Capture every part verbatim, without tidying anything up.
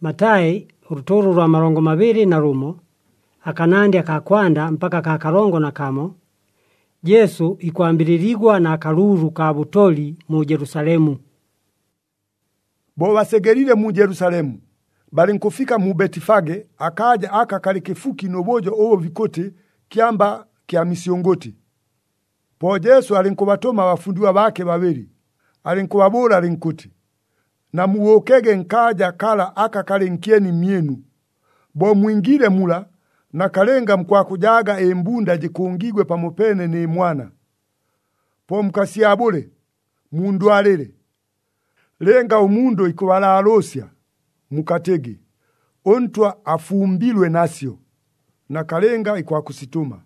Matai uruturu rwa marongo maviri na rumo, akanandi akakwanda mpaka kakarongo na kamo, Yesu ikwambiriligwa na akaluru ka butoli mu Jerusalemu. Bo basegerire mu Jerusalemu, bali nkufika mu Betifage, akaja aka kali kifuki nobojo obo vikote kiamba kia misyongoti. Po Yesu alinkubatoma bafundiwa bake babiri, alinkubabula alinkuti, na muwokege nkaja kala aka kali nkieni mienu, bo mwingire mula, na kalenga mkwa kujaga embunda jikungigwe pamopene ni mwana. Po mkasiabule, mundu alele. Lenga umundo ikuwala alosya, mukatege. Ontwa afumbilwe nasyo, na kalenga ikuwa kusituma.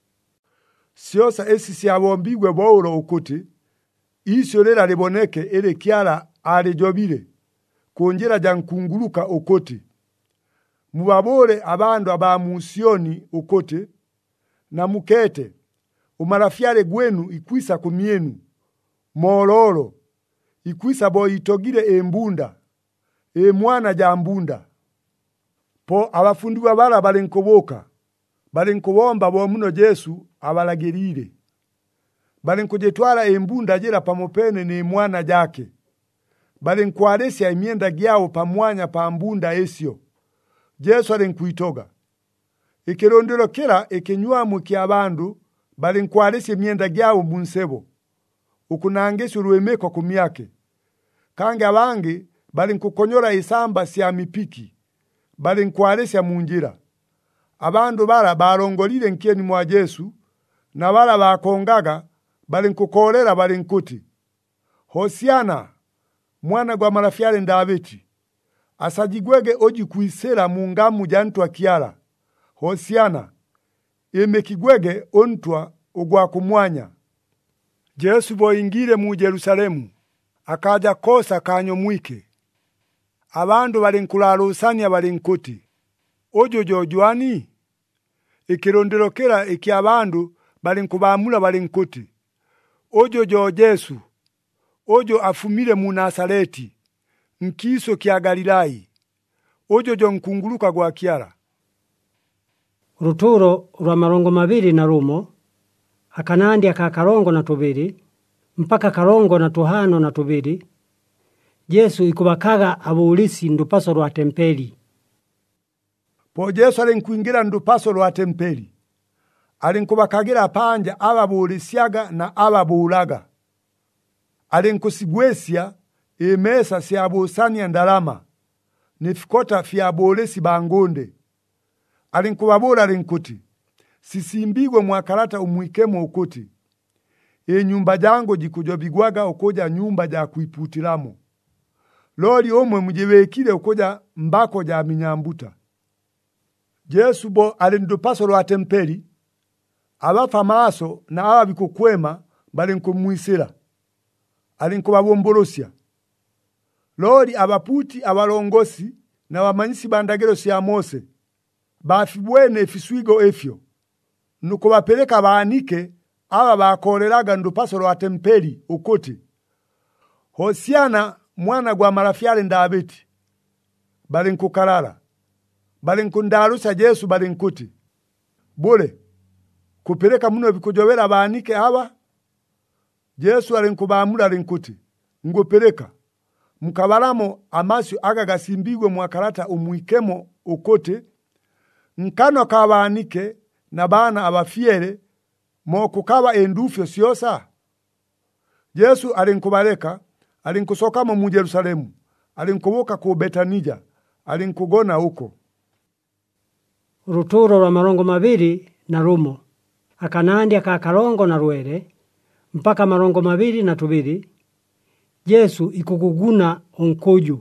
Siosa esi siawombigwe baulo ukuti, isyo lela liboneke ele kiala alijobile, kunjira jankunguluka ukuti. Mubabole abandu abamusioni ukote, na mukete, umarafyale gwenu ikwisa kumienu, mololo, ikwisa bo itogile embunda, e mwana jambunda. Po abafundiwa bala balinkoboka, balinkobomba bo muno Yesu abalagirire. Balinkujetwala embunda jela pamopene ni mwana jake. Balinkwalesya imienda gyao pamwanya pa mbunda esyo. Yesu alinkuitoga. Ikirondero kila ikinywamu kia bandu, balinkwalesya imienda gyao munsebo. Ukunangesyo ruemeko kumyake. Kange abangi, balinkukonyora isamba siya mipiki. Balinkwalesya munjira. Abandu bala balongolile nkieni mwa Yesu, na bala bakongaga, balinkukolera balinkuti, Hosiana, mwana gwa marafyale Davidi. Asajigwege oji kuisera mungamu jantwa kiala. Hosiana, emekigwege ontwa ugwa kumwanya. Yesu boingire mu Jerusalemu, akaja kosa kanyo mwike. Abandu balinkulalusanya balinkuti, ojo jojwani? Ikirondero kila iki abandu balinkubamula balinkuti, ojo jo Yesu, ojo afumile mu Nazareti, nkiso kia Galilai, ojo jo nkunguluka gwa kiala. Uruturo rwa marongo maviri na rumo, akanandi aka karongo na tubiri, mpaka karongo na tuhano na tubiri, Yesu ikubakaga abuulisi ndupaso rwa tempeli. Po Yesu alinkuingira ndupaso rwa tempeli. Alinkubakagira panja ababuulisyaga na ababuulaga. Alinkusigwesya emesa syabusania ndalama, nifikota fyabuulisi bangonde. Alinkubabula alinkuti, sisimbigwe mwakalata umwikemo ukuti, e nyumba jango jikujobigwaga ukuja nyumba ja kuiputilamo. Loli omwe mujibekile ukuja mbako ja minyambuta. Yesu bo alindupaso lwa tempeli, abafa maaso na ababikukwema balinkumuisira. Alinkubabombolosya. Loli abaputi abalongosi na bamanyisi bandagiro sya Mose, bafibwene efiswigo efyo, nuko bapeleka baanike aba bakoleraga ndupaso lwa tempeli ukuti, Hosiana mwana gwa marafyale Davidi. Balinkukalala. Balinkundalusya Yesu balinkuti, bule, kupeleka muno bikujobera baanike aba? Yesu alinkubamula alinkuti, ngupeleka, mukabalamo amasyo aga gasimbigwe mwakalata umwikemo ukote, nkano kabaanike na bana abafyele, mokukaba endufyo syosa? Yesu alinkubaleka, alinkusokamo mu Jerusalemu, alinkubuka ku Betanija, alinkugona uko. Uruturo rwa marongo maviri na rumo, akanandi aka karongo na rwere, mpaka marongo maviri na tubiri, Yesu ikukuguna onkoju.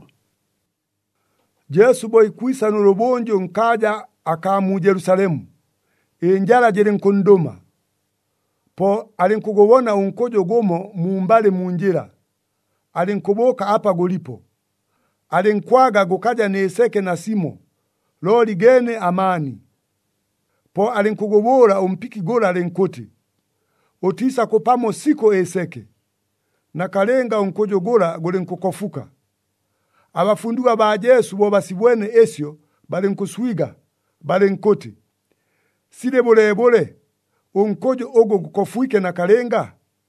Yesu bo ikwisa nurubonjo nkaja aka mu Jerusalemu, enjala jelinkunduma. Po alinkugubona onkojo gomo mumbale munjira, alinkuboka apa gulipo. Alinkwaga gukaja neseke na simo, loli gene amani. Po alinkugubura umpiki gola alinkuti, otisa kupamo siko eseke, na kalenga onkojo gola gulinkukofuka. Abafunduka ba Yesu bo basibwene esyo balinkuswiga balinkuti sile bulebule onkojo ogo gukofuike na kalenga.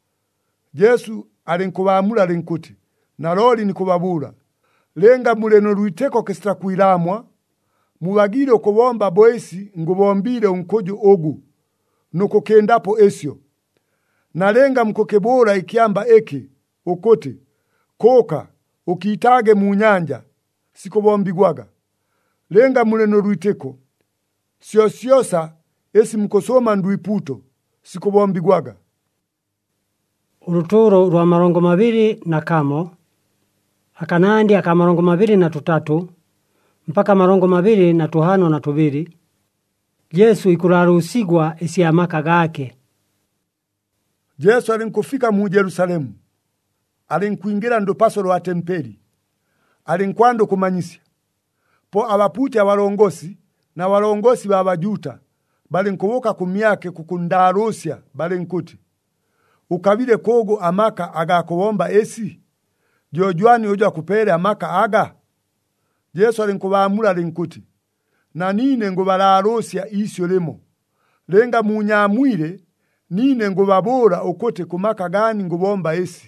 Yesu alinkubamula alinkuti naloli nikubabula lenga muleno lwiteko kesita kwilamwa mubagire okubomba boisi ngubombire onkojo ogu nuko kendapo esyo nalenga mukokebora ikiamba eki okote koka ukiitage mu nyanja sikubombigwaga lenga muleno lwiteko sio siosa esi mukosoma ndwiputo sikubombigwaga. Uruturo rwa marongo mabiri na kamo akanandi aka marongo mabiri na tutatu mpaka marongo mabiri na tuhano na tubiri Yesu ikurarusigwa esi amaka gake. Yesu alinkufika mu Yerusalemu alinkuingira ndopaso lwa tempeli alinkwando kumanyisya po abaputi abalongosi na walongosi babajuta balinkuboka kumyake kukundarusya balinkuti ukabile kogo amaka agakobomba esi jojwani oja kupere amaka aga. Yesu alinkubamula alinkuti na nine ngobalarusya isyo lemo lenga munyamwire nine ngobabora okote kumaka gani ngobomba esi.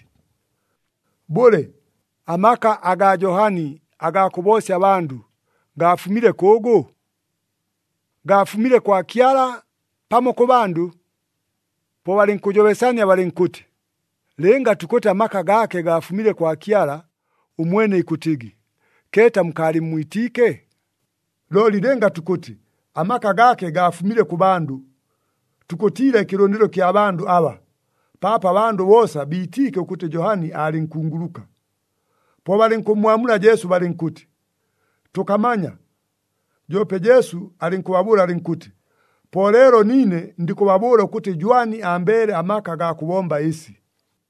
Bole amaka aga Yohani agakobosya abandu gafumile kogo gafumile kwa kiala pamo ku bandu. Po balinkujobesanya balinkuti lenga tukote amaka gake gafumile kwa kiala umwene ikutigi keta mkali mwitike. Loli lenga tukote amaka gake gafumile ku bandu tukotile kirondero kya bandu aba papa bandu bosa bitike ukute Yohani alinkunguluka. Po balinkumwamula Yesu balinkuti tukamanya jope Yesu alinkubabura alinkuti po lero nine ndikubabura ukuti jwani ambere amaka ga kubomba isi.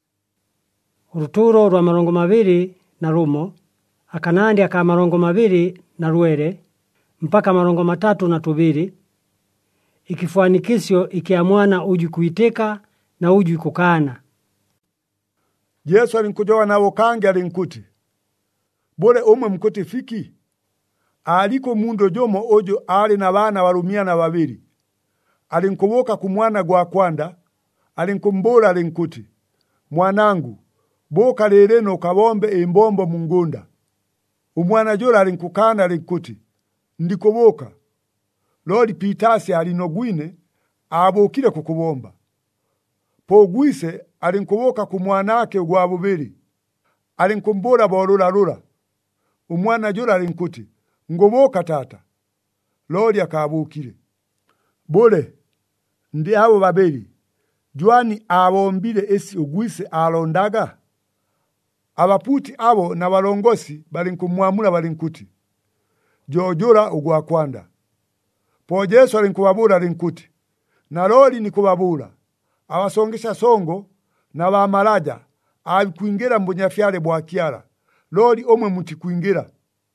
Uruturo rwa marongo mabiri na rumo akanandi aka marongo mabiri na ruere mpaka marongo matatu na tubiri ikifuanikisyo ikiamwana uji kuiteka na uji kukana. Yesu alinkujowa nabo kange alinkuti bole umwe mkuti fiki aliko mundo jomo ojo ali na bana barumia na babiri alinkuboka kumwana gwa kwanda alinkumbora alinkuti mwanangu boka lereno kabombe imbombo mungunda. Umwana jola alinkukana alinkuti ndikoboka loli pitasi alinogwine abokile kukubomba. Pogwise alinkuboka kumwanake gwa bubiri alinkumbora borula rula. Umwana jola alinkuti ngoboka tata loli akabukile. Bole ndi abo babiri jwani abombile esi ugwise alondaga. Abaputi abo na balongosi balinkumwamula balinkuti jojora ugwa kwanda. Po Yesu alinkubabura alinkuti naloli nikubabura abasongesha songo na bamalaja abikuingira mbonyafyale bwa kiara loli omwe mutikuingira.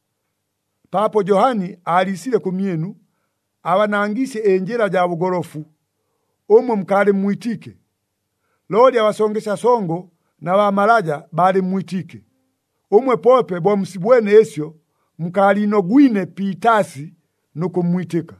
Papo Yohani alisile kumyenu abanangise enjera ja bugorofu omwe mkale mwitike loli abasongesha songo na bamalaja bali mwitike omwe pope bo msibwene esyo mkali nogwine pitasi nuko mwitika.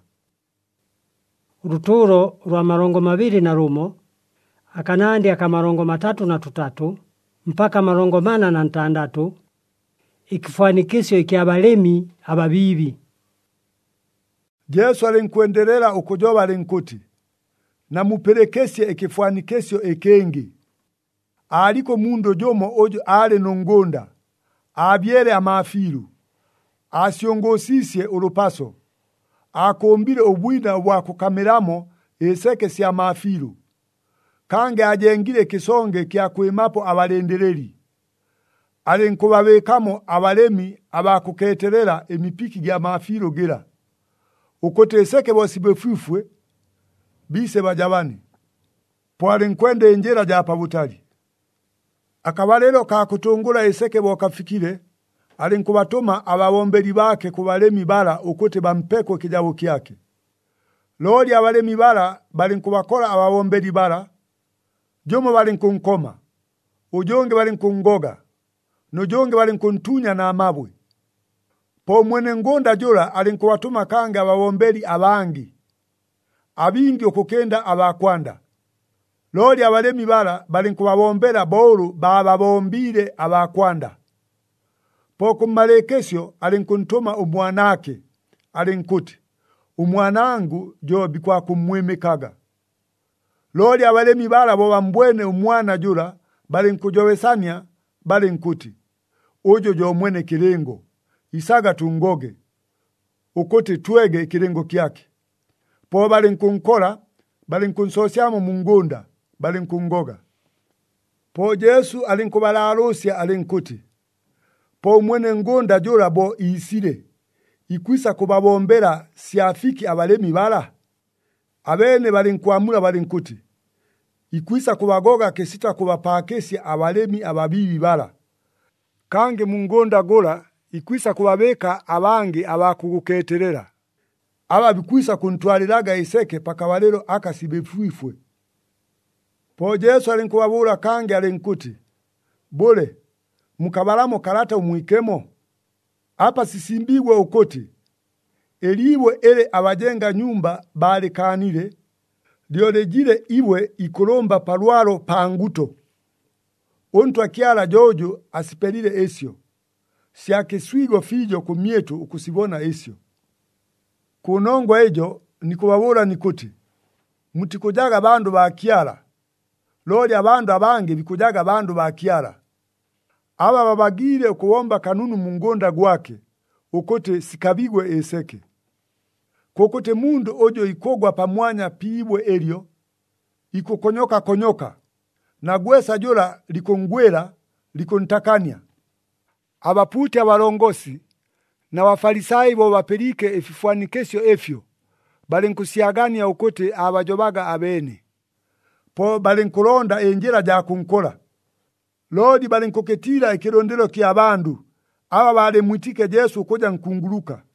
Uruturo rwa marongo mabiri na rumo akanandi aka marongo matatu na tutatu mpaka marongo mana na ntandatu ikifuanikisyo ikiabalemi ababibi. Yesu alinkwenderera ukujoba alinkuti na muperekesye ikifuanikisyo ekengi aliko mundo jomo ojo ale nongonda abyere amafiru asyongosisye urupaso akombile obwina bwa kukameramo eseke sya mafiru kange ajengile kisonge kya kwemapo abalendereri alinkubabekamo abalemi abakuketerera emipiki gya mafiru gira ukoteseke bosibefufwe bise bajabani po alinkwende enjera ja pabutali akabalero ka kutungula eseke bokafikire alinkubatuma ababomberi bake kubalemi bara ukote bampeko kijabo kyake. Loli abalemi bara balinkubakola ababomberi bara jomo balinkunkoma ujonge balinkungoga nojonge balinkuntunya na amabwe Po mwene ngonda jula alinkuwatuma kange abawomberi abangi. Abingi okukenda abakwanda. Loli abalemi bala balinkubabombera bolu bababombire abakwanda. Po kummalekesyo alinkuntuma umwanake. Alinkuti, umwanangu jobi kwa kumwimikaga. Loli abalemi bala bo bambwene umwana jula balinkujowesanya balinkuti, ujo jo mwene kilingo. Isaga tungoge. Ukuti twege kilingo kyake. Po balinkunkola, balinkunsosyamu mungunda, balinkungoga. Po Yesu alinkubalalusya alinkuti, po mwene ngunda jula bo isile, ikwisa kubabombera siafiki abalemi bala. Abene balinkuamula balinkuti, ikwisa kubagoga kesita kubapakesya abalemi ababibi bala. Kange mungunda gula, ikwisa kubabeka abangi abakuguketerera. Aba bikwisa kuntwaliraga iseke pakabalero akasibefwifwe. Po Yesu alinkubabula kange alinkuti, bule, mukabalamo karata umwikemo. Apa sisimbigwe ukoti, eliwe ele abajenga nyumba balikanile, liolejile iwe ikulomba palwalo panguto. Untu akiala jojo asipelile esyo. Siakiswigo fijo kumietu ukusibona esyo. Kunongo ejo nikubabula nikuti, mutikujaga bandu ba kiala. Loli abandu abangi bikujaga bandu ba kiala. Aba babagire ukuomba kanunu mungonda gwake, ukote sikabigwe eseke. Kukote mundu ojo ikogwa pamwanya piibwe elio, ikukonyoka konyoka, na gwesa jola likongwela, likontakanya. Abaputi abalongosi, na wafarisayi bo bapelike efifuanikesyo efyo, balinkusiagania ukote abajobaga abene. Po balinkulonda enjira ja kunkola. Lodi balinkuketira ikirondero kia bandu, aba bale mwitike Yesu kuja nkunguluka.